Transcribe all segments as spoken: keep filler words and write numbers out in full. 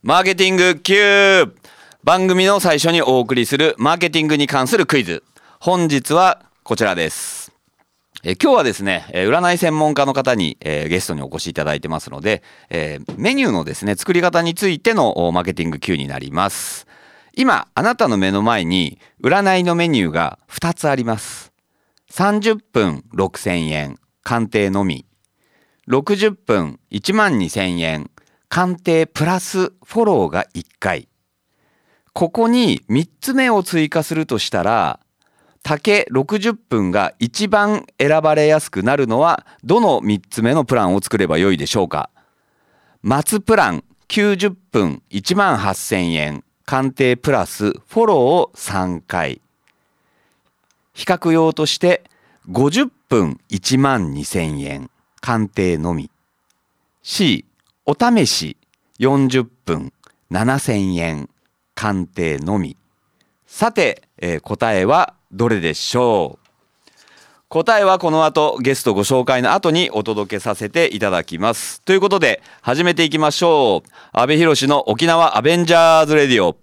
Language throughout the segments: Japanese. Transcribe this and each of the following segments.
マーケティング Q。 番組の最初にお送りするマーケティングに関するクイズ。本日はこちらです。え今日はですね、占い専門家の方に、えー、ゲストにお越しいただいてますので、えー、メニューのですね作り方についてのマーケティング Q になります。今あなたの目の前に占いのメニューがふたつあります。さんじゅっぷんろくせんえん鑑定のみ、ろくじゅっぷんいちまんにせんえん鑑定プラスフォローがいっかい。ここにみっつめを追加するとしたら、竹ろくじゅっぷんが一番選ばれやすくなるのはどのみっつめのプランを作ればよいでしょうか。松プランきゅうじゅっぷんいちまんはっせんえん鑑定プラスフォローをさんかい。比較用としてごじゅっぷんいちまんにせんえん鑑定のみ。 C お試しよんじゅっぷんななせんえん鑑定のみ。さて、えー、答えはどれでしょう。答えはこの後ゲストご紹介の後にお届けさせていただきます。ということで始めていきましょう。阿部寛の沖縄アベンジャーズレディオ。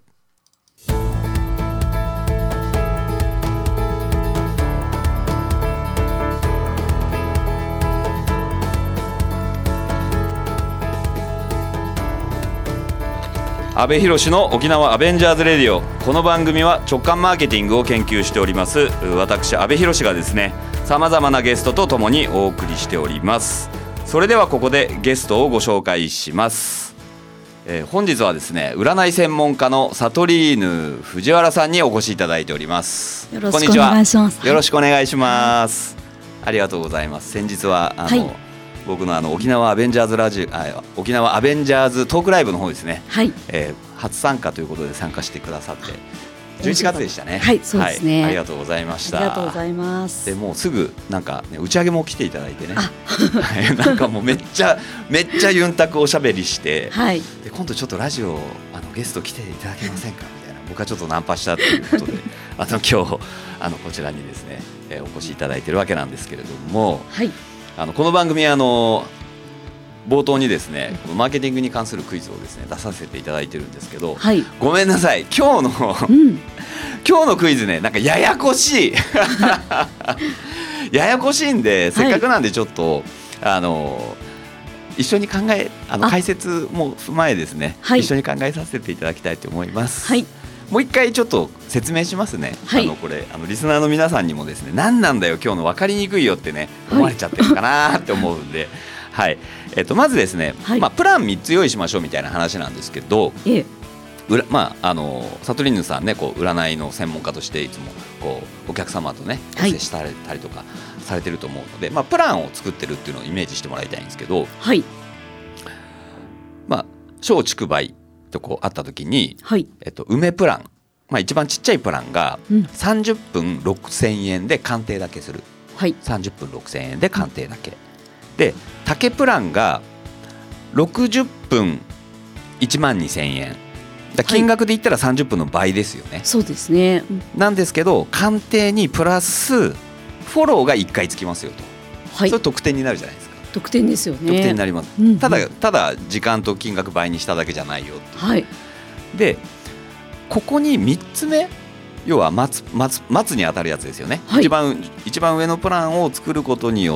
阿部寛の沖縄アベンジャーズレディオ。この番組は直感マーケティングを研究しております私阿部寛がですね、さまざまなゲストとともにお送りしております。それではここでゲストをご紹介します。えー、本日はですね、占い専門家のサトリーヌ藤原さんにお越しいただいております。 よろしくお願いします。 よろしくお願いします。ありがとうございます。先日はあの、はい、僕のあの沖縄アベンジャーズラジオ、あ沖縄アベンジャーズトークライブの方ですね、はい、えー、初参加ということで参加してくださってじゅういちがつでしたね。 はい、そうですね、 はい、ありがとうございました。 ありがとうございます。 でもうすぐなんか、ね、打ち上げも来ていただいてねなんかもうめっちゃめっちゃユンタクおしゃべりして、はい、で今度ちょっとラジオあのゲスト来ていただけませんかみたいな、僕はちょっとナンパしたということであの今日あのこちらにですね、えー、お越しいただいているわけなんですけれども、はい、あのこの番組あの冒頭にですね、マーケティングに関するクイズをですね出させていただいてるんですけど、はい、ごめんなさい、今日の、うん、今日のクイズね、なんかややこしいややこしいんで、せっかくなんでちょっと、はい、あの一緒に考えあの解説も踏まえですね、はい、一緒に考えさせていただきたいと思います。はい、もう一回ちょっと説明しますね。はい、あのこれあのリスナーの皆さんにもですね、何なんだよ今日の分かりにくいよってね思われちゃってるかなって思うんで、はい、えっと、まずですね、はい、まあ、プランみっつ用意しましょうみたいな話なんですけど、ええ、うらまあ、あのサトリーヌさんね、こう占いの専門家としていつもこうお客様とね接したりとかされてると思うので、まあ、プランを作ってるっていうのをイメージしてもらいたいんですけど、はい、まあ、小竹梅とこうあった時に、はい、えっと、梅プラン、まあ、一番ちっちゃいプランがさんじゅっぷんろくせんえんで鑑定だけする、はい、さんじゅっぷんろくせんえんで鑑定だけ、うん、で竹プランがろくじゅっぷんいちまんにせんえんだ、金額で言ったらさんじゅっぷんの倍ですよね。 そうですね、うん、 なんですけど鑑定にプラスフォローがいっかいつきますよと、はい、それ得点になるじゃないですか。 得点ですよね。 得点になります、うんうん、ただただ時間と金額倍にしただけじゃないよっていう、はい、でここにみっつめ、要は 松, 松, 松に当たるやつですよね、はい、一番一番上のプランを作ることによって、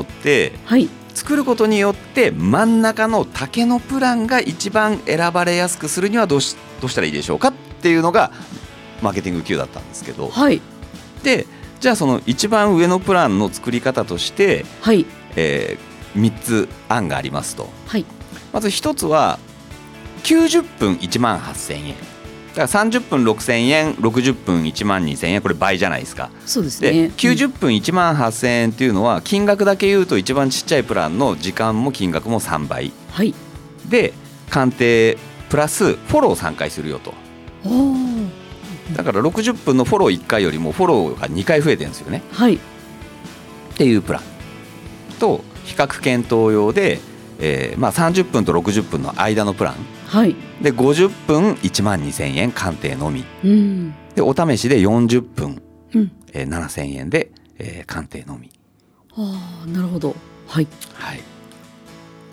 はい、作ることによって真ん中の竹のプランが一番選ばれやすくするにはどうし、どうしたらいいでしょうかっていうのがマーケティング Q だったんですけど、はい、でじゃあその一番上のプランの作り方として、はい、えー、みっつ案がありますと、はい、まずひとつはきゅうじゅっぷんいちまんはっせんえんだからさんじゅっぷんろくせんえん、ろくじゅっぷんいちまんにせんえん、これ倍じゃないですか。 そうですね。 できゅうじゅっぷんいちまんはっせんえんっていうのは金額だけ言うと一番ちっちゃいプランの時間も金額もさんばい、はい、で鑑定プラスフォローさんかいするよと。だからろくじゅっぷんのフォローいっかいよりもフォローがにかい増えてるんですよね、はい、っていうプランと比較検討用で、えーまあ、さんじゅっぷんとろくじゅっぷんの間のプラン、はい、でごじゅっぷんいちまんにせんえん鑑定のみ、うん、でお試しでよんじゅっぷん、うんえー、ななせんえんで、えー、鑑定のみ。 ああ、なるほど、はい、はい、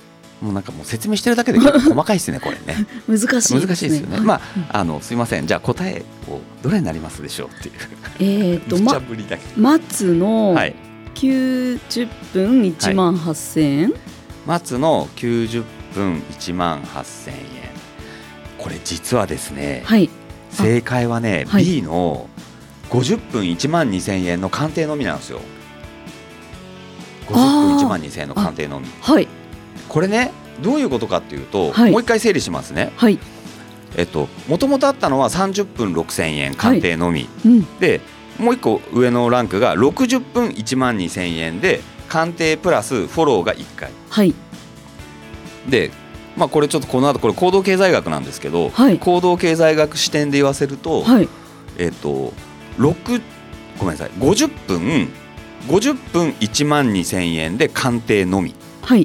もうなんかもう説明してるだけで結構細かいですねこれね難しいですね。 難しいですよね、まあ、あのすいません、じゃあ答えをどれになりますでしょうっていうえーと無茶ぶりだけど、 ま、松のはい、 きゅうじゅっぷんいちまんはっせんえん、はい、 松のきゅうじゅっぷんいちまんはっせんえん、これ実はですね、はい、正解はね、はい、B のごじゅっぷんいちまんにせんえんの鑑定のみなんですよ。ごじゅっぷんいちまんにせんえんの鑑定のみ、はい、これねどういうことかっていうと、はい、もう一回整理しますね、はい、えっともともとあったのはさんじゅっぷんろくせんえん鑑定のみ、はいうん、でもう一個上のランクがろくじゅっぷんいちまんにせんえんで鑑定プラスフォローがいっかい、はい、で、まあ、これちょっとこの後これ行動経済学なんですけど、はい、行動経済学視点で言わせると、はい、えっとろくごめんなさいごじゅっぷんごじゅっぷんいちまんにせんえんで鑑定のみ、はい、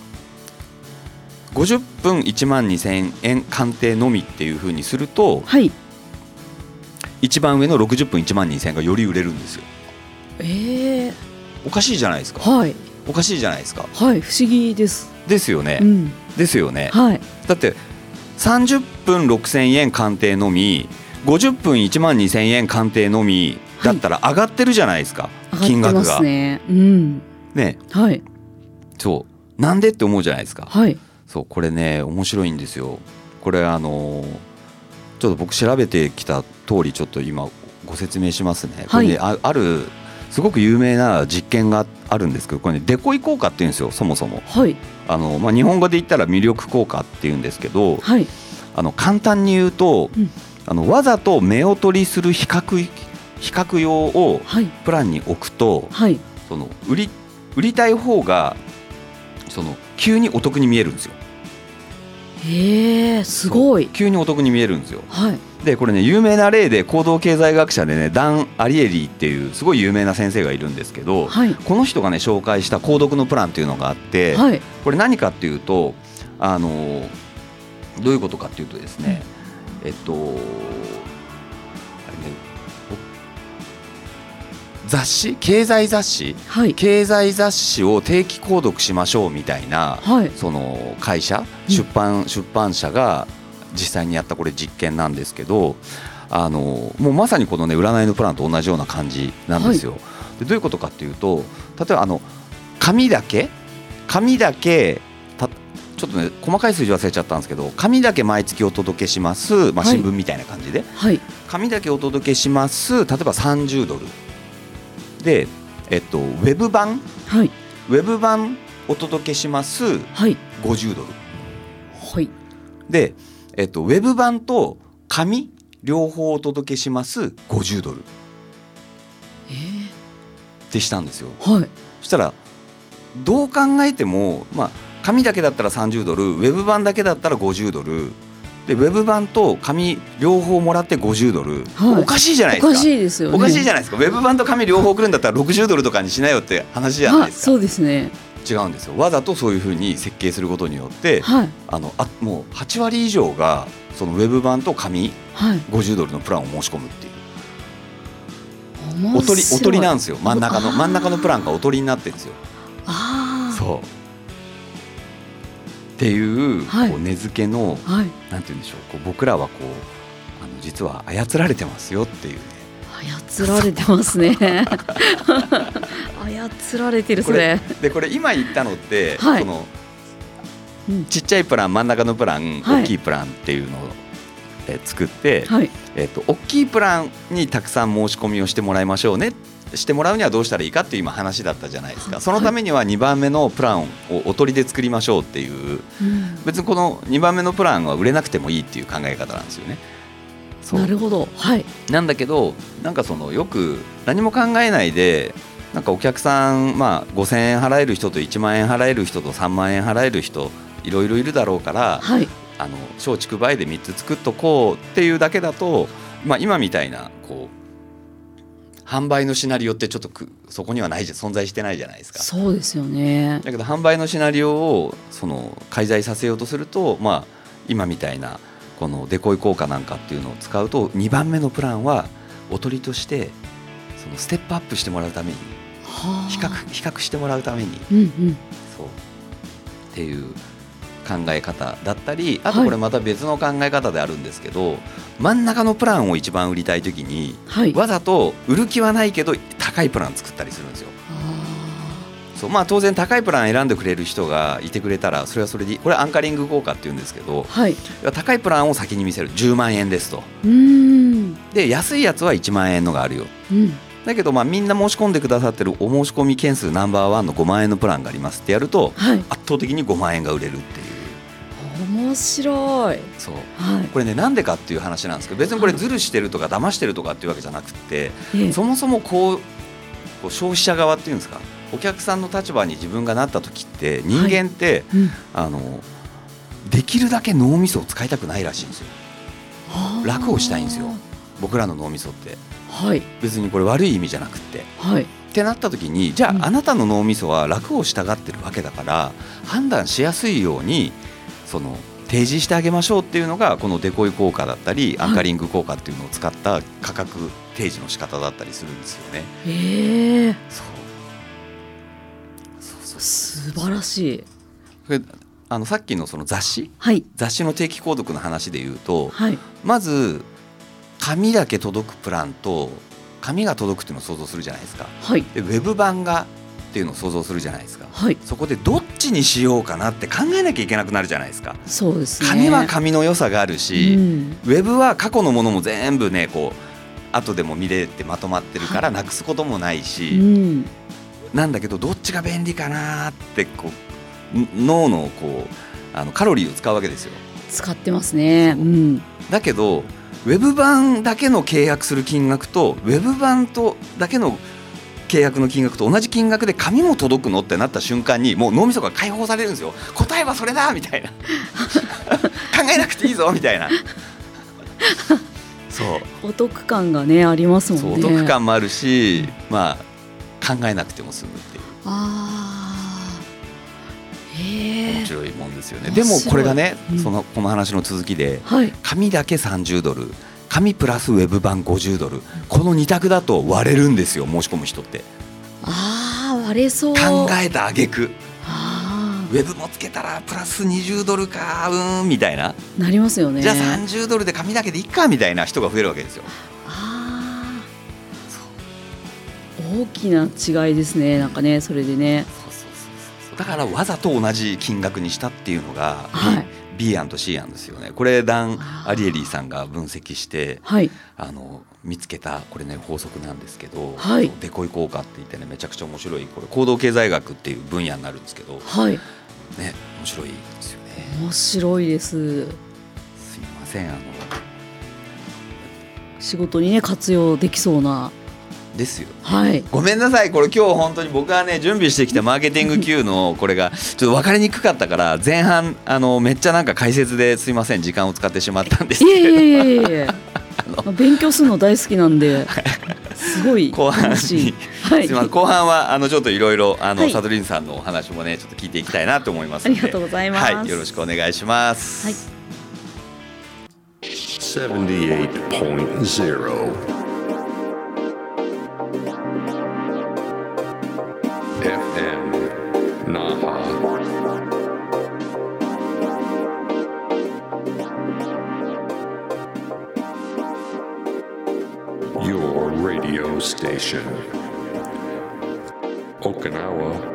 ごじゅっぷんいちまんにせんえん鑑定のみっていう風にすると、はい、一番上のろくじゅっぷんいちまんにせんえんがより売れるんですよ。えー、おかしいじゃないですか、はい、おかしいじゃないですか、はい、不思議ですですよね、うん、ですよね、はい、だってさんじゅっぷんろくせんえん鑑定のみごじゅっぷんいちまんにせんえん鑑定のみだったら上がってるじゃないですか、はい、金額が上がってますね、うんね、はい、そうなんでって思うじゃないですか、はい、そうこれね面白いんですよ。これあのちょっと僕調べてきた通りちょっと今ご説明しますね。これね、はい、あ, あるすごく有名な実験があるんですけど、これねデコイ効果っていうんですよ、そもそも、はい、あのまあ、日本語で言ったら魅力効果っていうんですけど、はい、あの簡単に言うと、うん、あのわざと目を取りする比較比較用をプランに置くと、はい、その売り売りたい方がその急にお得に見えるんですよ。へー、すごい。急にお得に見えるんですよ、はい、でこれね有名な例で行動経済学者でねダン・アリエリーっていうすごい有名な先生がいるんですけど、はい、この人がね紹介した購読のプランっていうのがあって、はい、これ何かっていうとあのどういうことかっていうとですね、うん、えっとあれね雑誌経済雑誌、はい、経済雑誌を定期購読しましょうみたいな、はい、その会社出版、うん、出版社が実際にやったこれ実験なんですけど、あのもうまさにこのね占いのプランと同じような感じなんですよ、はい、でどういうことかっていうと、例えばあの紙だけ紙だけたちょっとね細かい数字忘れちゃったんですけど、紙だけ毎月お届けします、まあ、新聞みたいな感じで、はい、紙だけお届けします、例えばさんじゅうドルで、えっと、ウェブ版、はい、ウェブ版お届けします、はい、ごじゅうドル、はい、で、えっと、ウェブ版と紙両方お届けしますごじゅうドル、えー、ってしたんですよ、はい、そしたらどう考えても、まあ、紙だけだったらさんじゅうドル、ウェブ版だけだったらごじゅうドルで、ウェブ版と紙両方もらってごじゅうドル、はい、おかしいじゃないですか。おかしいですよね。おかしいじゃないですか。ウェブ版と紙両方来るんだったらろくじゅうドルとかにしなよって話じゃないですか。そうですね。違うんですよ。わざとそういう風に設計することによって、はい、あのあもうはちわり以上がそのウェブ版と紙、はい、ごじゅうドルのプランを申し込むっていう、おとりおとりなんですよ。真ん中の真ん中のプランがおとりになってるんですよ。あそうっていう、はい、こう根付けの、はい、なんて言うんでしょう、こう僕らはこうあの実は操られてますよっていうね。操られてますね操られてるそれで、これ今言ったのって、はい、そのちっちゃいプラン、真ん中のプラン、はい、大きいプランっていうのをえ作って、はい、えっと大きいプランにたくさん申し込みをしてもらいましょうね、してもらうにはどうしたらいいかっていう今話だったじゃないですか。そのためにはにばんめのプランをおとりで作りましょうっていう、うん、別にこのにばんめのプランは売れなくてもいいっていう考え方なんですよね。なるほど、はい、なんだけどなんかそのよく何も考えないでなんかお客さん、まあ、ごせんえん払える人といちまんえん払える人とさんまんえん払える人いろいろいるだろうから、はい、あの小畜梅でみっつ作っとこうっていうだけだと、まあ、今みたいなこう販売のシナリオってちょっとくそこにはないじゃ存在してないじゃないですか。そうですよね。だけど販売のシナリオをその介在させようとすると、まあ、今みたいなこのデコイ効果なんかっていうのを使うとにばんめのプランはおとりとしてそのステップアップしてもらうために比較、比較してもらうために、うんうん、そうっていう考え方だったり、あとこれまた別の考え方であるんですけど、はい、真ん中のプランを一番売りたいときに、はい、わざと売る気はないけど高いプラン作ったりするんですよ。そう、まあ、当然高いプラン選んでくれる人がいてくれたらそれはそれで、これアンカリング効果っていうんですけど、はい、高いプランを先に見せる。じゅうまんえんですと。うーんで安いやつはいちまんえんのがあるよ、うん、だけどまあみんな申し込んでくださってるお申し込み件数ナンバーワンのごまんえんのプランがありますってやると、はい、圧倒的にごまんえんが売れるっていう。 面白い。 そう、はい、これねなんでかっていう話なんですけど、別にこれズルしてるとか騙してるとかっていうわけじゃなくて、はい、そもそもこう、こう消費者側っていうんですか、お客さんの立場に自分がなった時って人間って、はい、うん、あのできるだけ脳みそを使いたくないらしいんですよ。楽をしたいんですよ僕らの脳みそって、はい、別にこれ悪い意味じゃなくて、はい、ってなった時にじゃあ、うん、あなたの脳みそは楽をしたがってるわけだから判断しやすいようにその提示してあげましょうっていうのがこのデコイ効果だったり、はい、アンカリング効果っていうのを使った価格提示の仕方だったりするんですよね。 へー、 そうそうそう、素晴らしい。 これあのさっきのその雑誌、 はい、 雑誌の定期購読の話で言うと、 はい、 まず紙だけ届くプランと紙が届くっていうのを想像するじゃないですか、はい、でウェブ版がっていうのを想像するじゃないですか、はい、そこでどっちにしようかなって考えなきゃいけなくなるじゃないですか。 そうですね、 紙は紙の良さがあるし、うん、ウェブは過去のものも全部ねこう後でも見れてまとまってるからなくすこともないし、うん、なんだけどどっちが便利かなってこう脳のこうあのカロリーを使うわけですよ。 使ってますね、うん、 だけどウェブ版だけの契約する金額とウェブ版とだけの契約の金額と同じ金額で紙も届くのってなった瞬間にもう脳みそが解放されるんですよ。答えはそれだみたいな考えなくていいぞみたいなそうお得感がねありますもんね。 そうお得感もあるし、まあ、考えなくても済むっていう。 あ面白いもんですよね。でもこれがね、うん、そのこの話の続きで、はい、紙だけさんじゅうドル、紙プラスウェブ版ごじゅうドル、このに択だと割れるんですよ申し込む人って。 あー割れそう。 考えた挙句ウェブもつけたらプラスにじゅうドルかうーんみたいななりますよね。 じゃあさんじゅうドルで紙だけでいいかみたいな人が増えるわけですよ。 あそう大きな違いですね。なんかねそれでね、 そうそうそうそう、だからわざと同じ金額にしたっていうのが、はい、B 案と C 案ですよね。これダン・アリエリーさんが分析して、はい、あの見つけたこれね法則なんですけど、はい、デコイ効果って言ってねめちゃくちゃ面白い、これ行動経済学っていう分野になるんですけど、はい、ね面白いですよね。 面白いです。 すいませんあの仕事にね活用できそうなですよ、 はい、 ごめんなさいこれ今日本当に僕はね準備してきたマーケティング Q のこれがちょっと分かりにくかったから前半あのめっちゃなんか解説ですいません時間を使ってしまったんですけど、いやいやいやいや勉強するの大好きなんですごい後半に、はい、すいません後半はあのちょっといろいろあの、はい、サトリンさんのお話もねちょっと聞いていきたいなと思いますのでありがとうございます、 はい、よろしくお願いします、はい、 セブンティエイトポイントゼロ エフエム Naha Your radio station Okinawa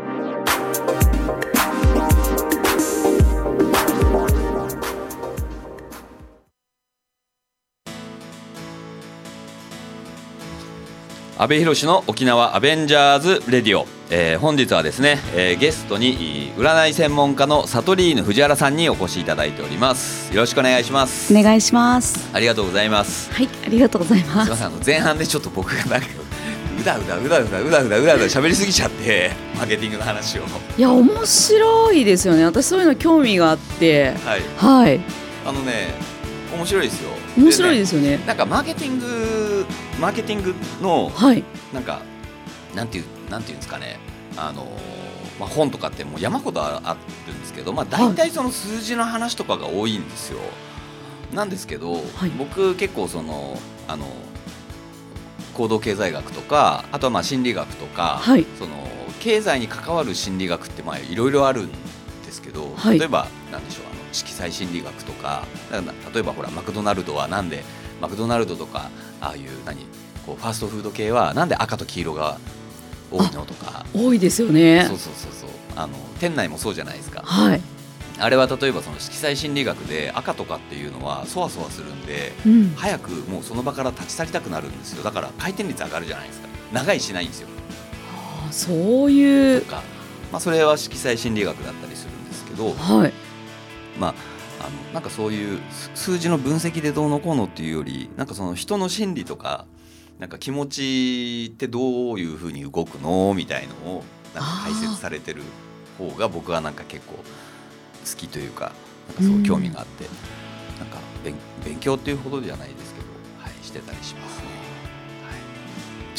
阿部寛の沖縄アベンジャーズレディオ、えー、本日はですね、えー、ゲストに占い専門家のサトリーヌ藤原さんにお越しいただいております。よろしくお願いします。 お願いします。 ありがとうございます。 はい、ありがとうございます。 すいませんあの前半でちょっと僕がなんかうだうだうだうだうだうだうだうだ喋りすぎちゃってマーケティングの話を。 いや面白いですよね。私そういうの興味があってはい、 はい、 あのね面白いですよ。 面白いですよね。 なんかマーケティングマーケティングの、はい、なんかなんていうなんていうんですかね、あのまあ、本とかってもう山ほどあるんですけど、まあ、大体その数字の話とかが多いんですよ。なんですけど、はい、僕結構そのあの行動経済学とかあとはまあ心理学とか、はい、その経済に関わる心理学ってまあいろいろあるんですけど、はい、例えばなんでしょう、あの色彩心理学とか、だから例えばほらマクドナルドはなんでマクドナルドとかああいう何こうファーストフード系はなんで赤と黄色が多いのとか。 多いですよね。 そうそうそうそう、あの店内もそうじゃないですか。 はい。 あれは例えばその色彩心理学で赤とかっていうのはそわそわするんで、 うん、 早くもうその場から立ち去りたくなるんですよ。だから回転率上がるじゃないですか。長いしないんですよ。 はあ、そういうとか、まあ、それは色彩心理学だったりするんですけど、 はい、 まあ、あのなんかそういう数字の分析でどうのこうのっていうより、なんかその人の心理とかなんか気持ちってどういうふうに動くのみたいのをなんか解説されてる方が僕はなんか結構好きというか、なんかそう興味があって、うん、なんか 勉, 勉強っていうほどじゃないですけど、はい、してたりしますね。はい、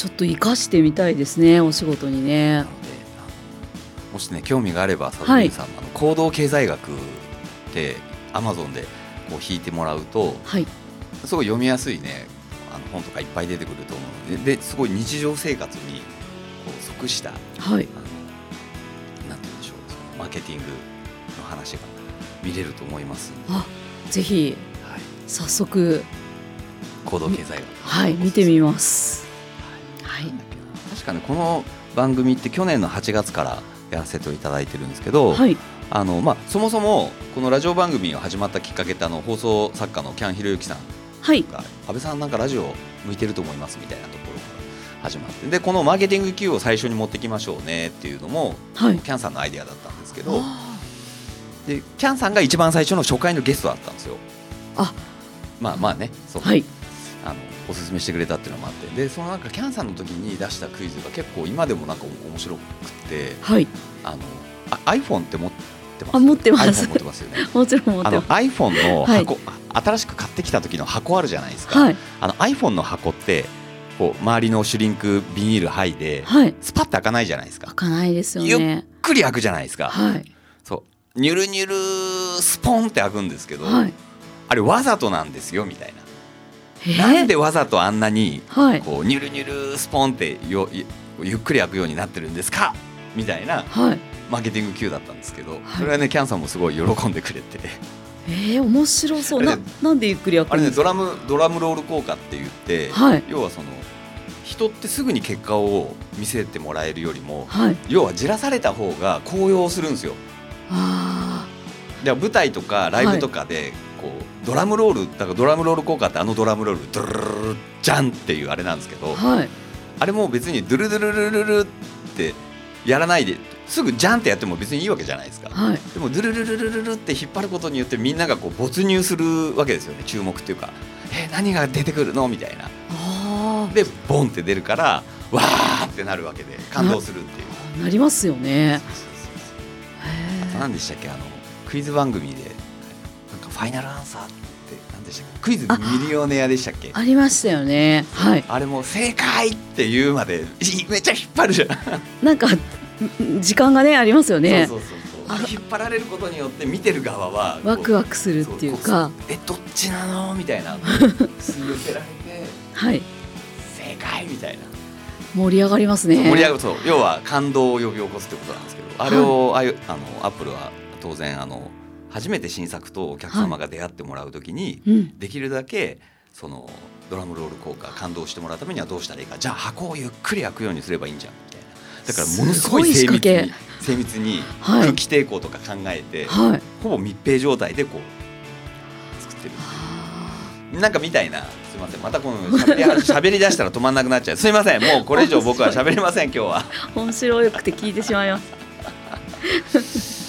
ちょっと活かしてみたいですね、お仕事にね。 なので、あのもしね興味があれば佐藤さん、はい、あの行動経済学ってアマゾンでこう引いてもらうと、はい、すごい読みやすいねあの本とかいっぱい出てくると思うので、ですごい日常生活にこう即した、はい、あのなんて言うんでしょう、そのマーケティングの話が見れると思いますので、 あ、ぜひ、はい、早速行動経済学、 はい、見てみます。はいはい、 確かにこの番組って去年のはちがつからやらせていただいてるんですけど、はい、あのまあ、そもそもこのラジオ番組が始まったきっかけってあの放送作家のキャンひろゆきさんが、はい、安倍さんなんかラジオ向いてると思いますみたいなところから始まって、でこのマーケティング Q を最初に持ってきましょうねっていうのも、はい、キャンさんのアイデアだったんですけど、でキャンさんが一番最初の初回のゲストだったんですよ。あ、まあまあね、そう、はい、あのおすすめしてくれたっていうのもあって、でそのなんかキャンさんの時に出したクイズが結構今でもなんか面白くて、はい、あのあ iPhone って持ってます？ あ、持ってます。 iPhone 持ってますよね。 もちろん持ってます。 あの iPhone の箱、はい、新しく買ってきた時の箱あるじゃないですか、はい、あの iPhone の箱ってこう周りのシュリンクビニール剥いで、はい、スパッて開かないじゃないですか。 開かないですよね。 ゆっくり開くじゃないですか、はい、そうニュルニュルスポンって開くんですけど、はい、あれわざとなんですよみたいな。なんでわざとあんなにこうニュルニュルスポンってよゆっくり開くようになってるんですかみたいな、はい、マーケティング Q だったんですけど、はい、それはねキャンさんもすごい喜んでくれて、 えー、面白そう。 な, なんでゆっくり開くんですか？ あれね、ドラム、ドラムロール効果って言って、はい、要はその人ってすぐに結果を見せてもらえるよりも、はい、要はじらされた方が高揚するんですよ。あで舞台とかライブとかでこうドラムロールだからドラムロール効果ってあのドラムロールドゥルルルルジャンっていうあれなんですけど、はい、あれも別にドゥルドゥルルルルってやらないですぐジャンってやっても別にいいわけじゃないですか、はい、でもドゥルルルルルルって引っ張ることによってみんながこう没入するわけですよね。注目っていうか、えー、何が出てくるのみたいな。あでボンって出るからわーってなるわけで感動するっていうな, なりますよね。 そうそうそうそう。あと何でしたっけ、あのクイズ番組でなんかファイナルアンサーって何でしたっけ、クイズミリオネアでしたっけ。 あ, ありましたよね、はい、 あれも正解って言うまでめっちゃ引っ張るじゃん。 なんか時間がねありますよね。 そうそうそうそう。引っ張られることによって見てる側はワクワクするっていうか、 えどっちなのみたいな吸い寄せられて、はい、正解みたいな盛り上がりますね。 盛り上がる。そう、要は感動を呼び起こすってことなんですけど、あれを、はい、あのアップルは当然あの初めて新作とお客様が出会ってもらうときに、はい、できるだけそのドラムロール効果感動してもらうためにはどうしたらいいか、じゃあ箱をゆっくり開くようにすればいいんじゃんみたいな。だからものすごい精密に精密に空気抵抗とか考えて、はい、ほぼ密閉状態でこう作ってる。なんかみたいな。すみません、またこのしゃべり、しゃべり出したら止まんなくなっちゃう。すみません、もうこれ以上僕はしゃべりません今日は。 面白くて聞いてしまいます。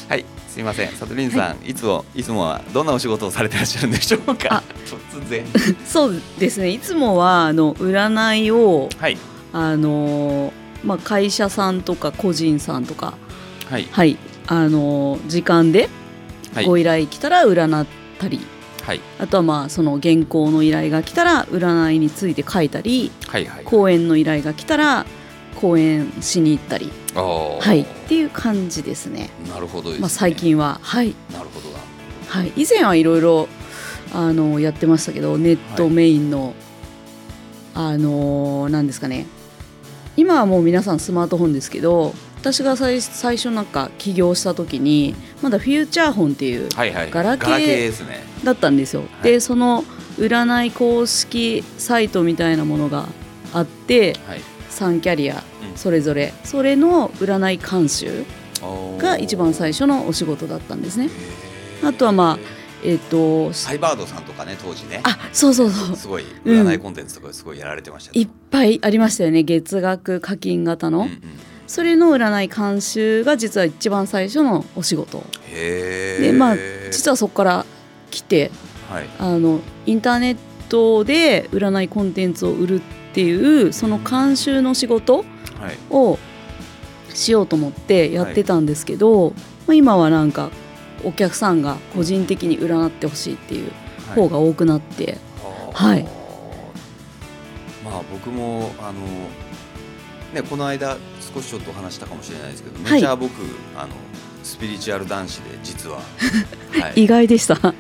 はい、すみません、さとりんさん、はい、いつもいつもはどんなお仕事をされてらっしゃるんでしょうか。突然。そうですね、いつもはあの占いを、はい、あのまあ、会社さんとか個人さんとか、はいはい、あの時間でご依頼来たら占ったり、はい、あとはまあその原稿の依頼が来たら占いについて書いたり、はいはい、講演の依頼が来たら講演しに行ったり、はい、っていう感じですね。 なるほどですね。 まあ、最近は、はい、 なるほどだ、 はい、以前はいろいろあのやってましたけど、ネットメインの、はい、あのなんですかね、今はもう皆さんスマートフォンですけど、 私が 最, 最初なんか起業した時にまだフューチャーフォンっていうガラケーだったんですよ、はいはい、でその占い公式サイトみたいなものがあって、はい、さんキャリアそれぞれ、うん、それの占い監修が一番最初のお仕事だったんですね。あとはまあえー、とサイバードさんとかね当時ね、 あそうそうそう、 すごい占いコンテンツとかすごいやられてました、 ね、うん、いっぱいありましたよね。月額課金型の、うんうん、それの占い監修が実は一番最初のお仕事へで、まあ、実はそこから来て、はい、あのインターネットで占いコンテンツを売るっていうその監修の仕事をしようと思ってやってたんですけど、はい、まあ、今はなんかお客さんが個人的に占ってほしいっていう方が多くなって、はい、はい、 まあ僕もあの、ね、この間少しちょっと話したかもしれないですけど、めちゃ僕、はい、あのスピリチュアル男子で実は、 はい、意外でした、 はい、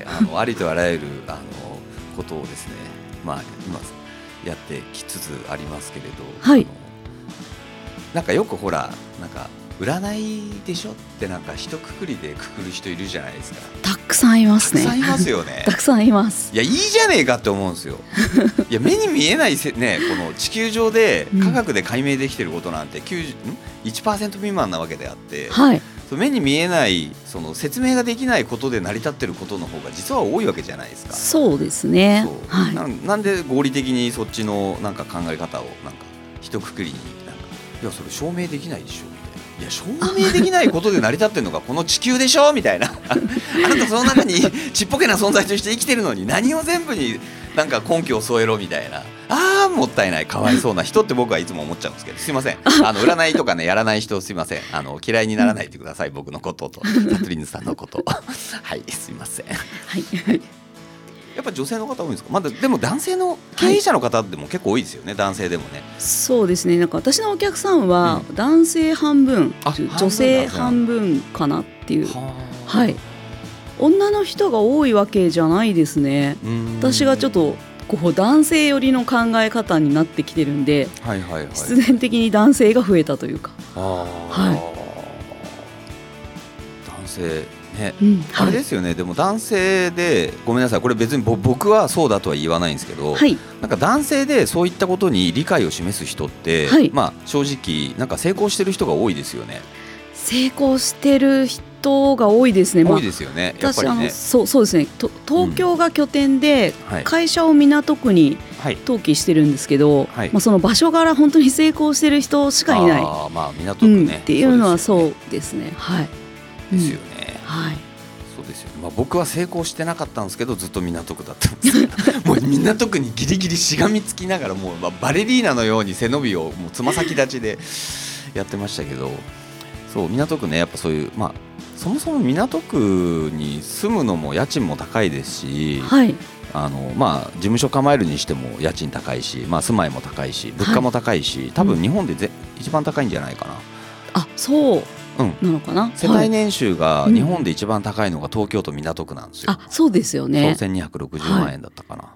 あのありとあらゆるあのことをですね、まあ、今やってきつつありますけれど、 はい、 なんかよくほらなんか占いでしょってなんか一括りでくくる人いるじゃないですか。 たくさんいますね。 たくさんいますよね。 たくさんいます。 いやいいじゃねえかって思うんですよ。いや目に見えないせ、ね、この地球上で科学で解明できてることなんてきゅうじゅう、いちパーセント 未満なわけであって、 はい、 目に見えないその説明ができないことで成り立ってることの方が実は多いわけじゃないですか。 そうですね。 そう、はい、な, なんで合理的にそっちのなんか考え方をなんか一括りになんかいやそれ証明できないでしょ。いや証明できないことで成り立ってるのがこの地球でしょみたいなあなたその中にちっぽけな存在として生きてるのに何を全部になんか根拠を添えろみたいな、あーもったいないかわいそうな人って僕はいつも思っちゃうんですけど、すいません、あの占いとかねやらない人すいません、あの嫌いにならないでください、僕のこととサトリンズさんのことはいすいません、はい、やっぱ女性の方多いんですか。まだでも男性の経営者の方でも結構多いですよね、はい、男性でもね。 そうですね、なんか私のお客さんは男性半分、うん、女性半分かなっていう、はい、女の人が多いわけじゃないですね。私がちょっとこう男性寄りの考え方になってきてるんで、はいはいはい、必然的に男性が増えたというか、あ、はい、 男性ね、うん、あれですよね、はい、でも男性でごめんなさい、これ別に僕はそうだとは言わないんですけど、はい、なんか男性でそういったことに理解を示す人って、はい、まあ、正直なんか成功してる人が多いですよね。 成功してる人が多いですね。 多いですよね、やっぱりね。私あのそう、そうですね、東京が拠点で会社を港区に登記してるんですけど、はい、まあ、その場所柄本当に成功してる人しかいない、 あ、まあ、港区ね、うん、 っていうのはそうですね、はい、 ですよね、うん、はい、そうですよね。まあ、僕は成功してなかったんですけどずっと港区だったんですけどもう港区にギリギリしがみつきながらもうバレリーナのように背伸びをもうつま先立ちでやってましたけど、そう港区ね、やっぱそういう、まあ、そもそも港区に住むのも家賃も高いですし、はい、あのまあ、事務所構えるにしても家賃高いし、まあ、住まいも高いし物価も高いし、はい、多分日本でぜ、うん、一番高いんじゃないかな。 あ、そううん、なのかな。 世帯年収が日本で一番高いのが東京都港区なんですよ、 うん、あ、そうですよね。そうせんにひゃくろくじゅうまんえんだったかな、はい、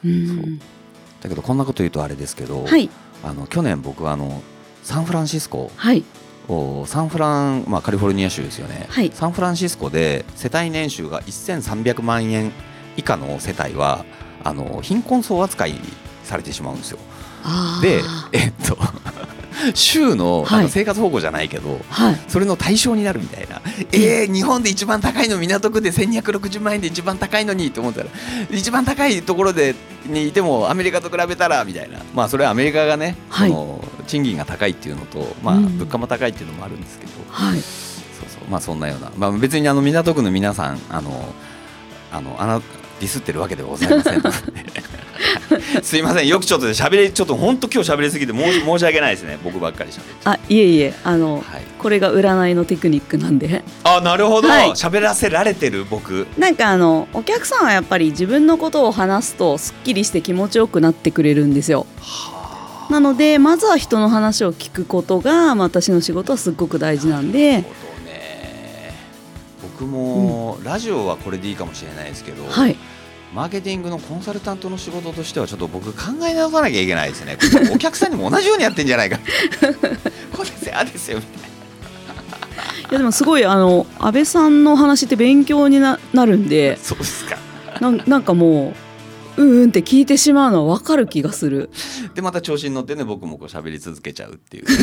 うん、そうだけどこんなこと言うとあれですけど、はい、あの去年僕はあのサンフランシスコ、はい、サンフラン、まあ、カリフォルニア州ですよね、はい、サンフランシスコで世帯年収がせんさんびゃくまんえん以下の世帯はあの貧困層扱いされてしまうんですよ。で、えっと州のあの生活保護じゃないけど、はい、それの対象になるみたいな、えー、日本で一番高いの港区でせんにひゃくろくじゅうまんえんで一番高いのにと思ったら一番高いところでにいてもアメリカと比べたらみたいな、まあそれはアメリカがね、はい、その賃金が高いっていうのと、まあ、物価も高いっていうのもあるんですけど、はい、そうそう、まあそんなような、まあ、別にあの港区の皆さんあのあのあのディスってるわけではございませんのですいません、よくちょっと喋りちょっと本当今日喋りすぎて申し、申し訳ないですね、僕ばっかり喋って。 あ、いえいえ、あの、はい、これが占いのテクニックなんで。 あ、なるほど、はい、喋らせられてる僕。 なんかあのお客さんはやっぱり自分のことを話すとすっきりして気持ちよくなってくれるんですよ。はあ、なのでまずは人の話を聞くことが、まあ、私の仕事はすっごく大事なんで。なるほどね。 僕も、うん、ラジオはこれでいいかもしれないですけど、はい、マーケティングのコンサルタントの仕事としてはちょっと僕考え直さなきゃいけないですね。お客さんにも同じようにやってんじゃないかこれですよ、あですよみたいな。 やでもすごいあの安倍さんの話って勉強に な, なるんでそうですか。 な, なんかもううんうんって聞いてしまうのは分かる気がする。 でまた調子に乗ってね僕もこう喋り続けちゃうっていう、ね、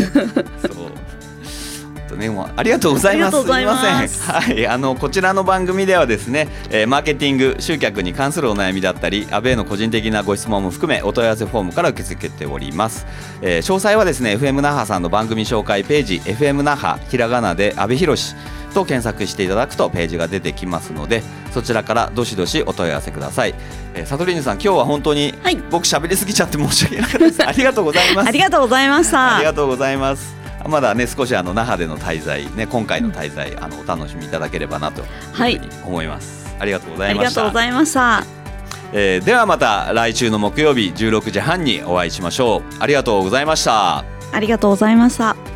そうね、もうありがとうございます。すみません、はい、あのこちらの番組ではですね、えー、マーケティング集客に関するお悩みだったり安倍への個人的なご質問も含めお問い合わせフォームから受け付けております。えー、詳細はですね エフエム 那覇さんの番組紹介ページ エフエム 那覇ひらがなで安倍博と検索していただくとページが出てきますのでそちらからどしどしお問い合わせください。えー、サトリーヌさん今日は本当に、はい、僕喋りすぎちゃって申し訳なかったです。ありがとうございます。 ありがとうございました。 ありがとうございます。まだね少しあの那覇での滞在ね今回の滞在、うん、あのお楽しみいただければなというふうに思います。はい、ありがとうございました。 ありがとうございました。 えー、ではまた来週の木曜日じゅうろくじはんにお会いしましょう。ありがとうございました。 ありがとうございました。